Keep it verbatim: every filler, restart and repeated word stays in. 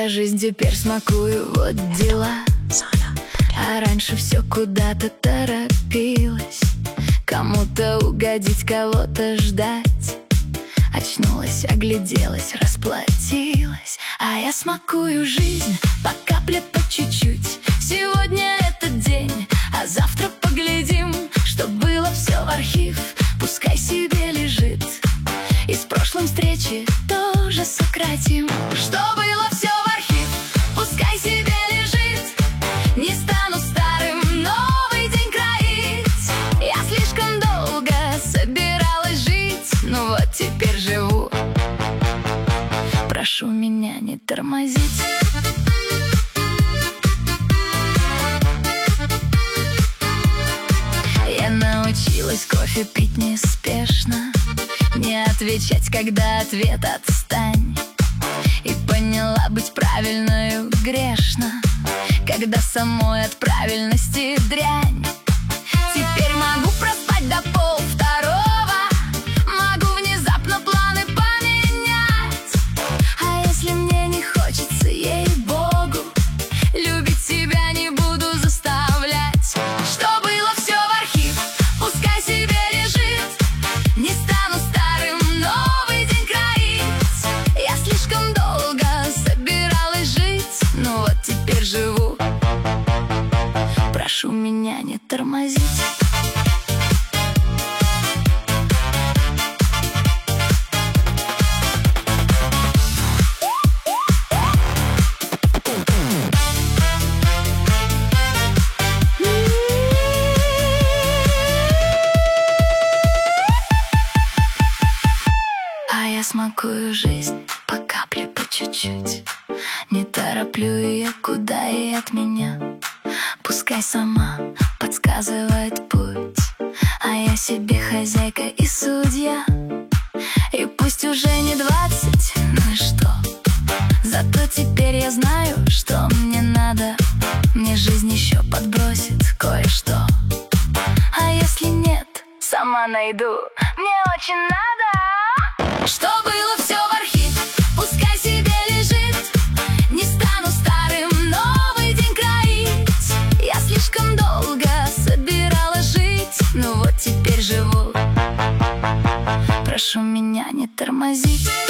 жизнь теперь смакую, вот дела. А раньше все куда-то торопилось, кому-то угодить, кого-то ждать. Очнулась, огляделась, расплатилась, а я смакую жизнь по капле, по чуть-чуть. Сегодня этот день, а завтра поглядим, что было все в архив, пускай себе лежит. И с прошлым встречи тоже сократим. Что было все в архив, пускай себе лежит. Не стану старым новый день кроить. Я слишком долго собиралась жить, ну вот теперь живу. Прошу меня не тормозить. Я научилась кофе пить неспешно, не отвечать, когда ответ отстань. И поняла, быть правильною грешно, когда самой от правильности дрянь. Теперь могу проспать до полвторого, могу внезапно планы поменять. А если мне не хочется, ей-богу, любить себя не буду заставлять. Что было все в архив, пускай себе лежит. Не стану старым новый день кроить. Я слишком долго собиралась жить, ну вот теперь живу. Прошу меня не тормозить. А я смакую жизнь по капле, по чуть-чуть. Не тороплю ее, куда и от меня. Пускай сама подсказывает путь, а я себе хозяйка и судья. И пусть уже не двадцать, ну и что? Зато теперь я знаю, что мне надо. Мне жизнь еще подбросит кое-что. А если нет, сама найду. Мне очень надо. Что было все в архив, пускай себе лежит. Не стану старым новый день кроить. Я слишком долго собиралась жить, ну вот теперь живу. Прошу меня не тормозить.